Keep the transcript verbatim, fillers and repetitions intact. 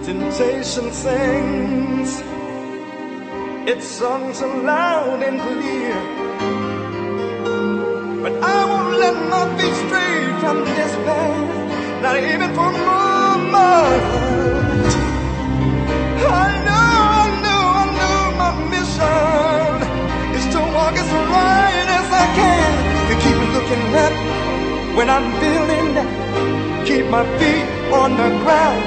Temptation sings its songs so loud and clear, but I won't let my feet stray from this path, not even for a moment. I know, I know, I know my mission is to walk as right as I can, to keep looking up when I'm feeling down, keep my feet on the ground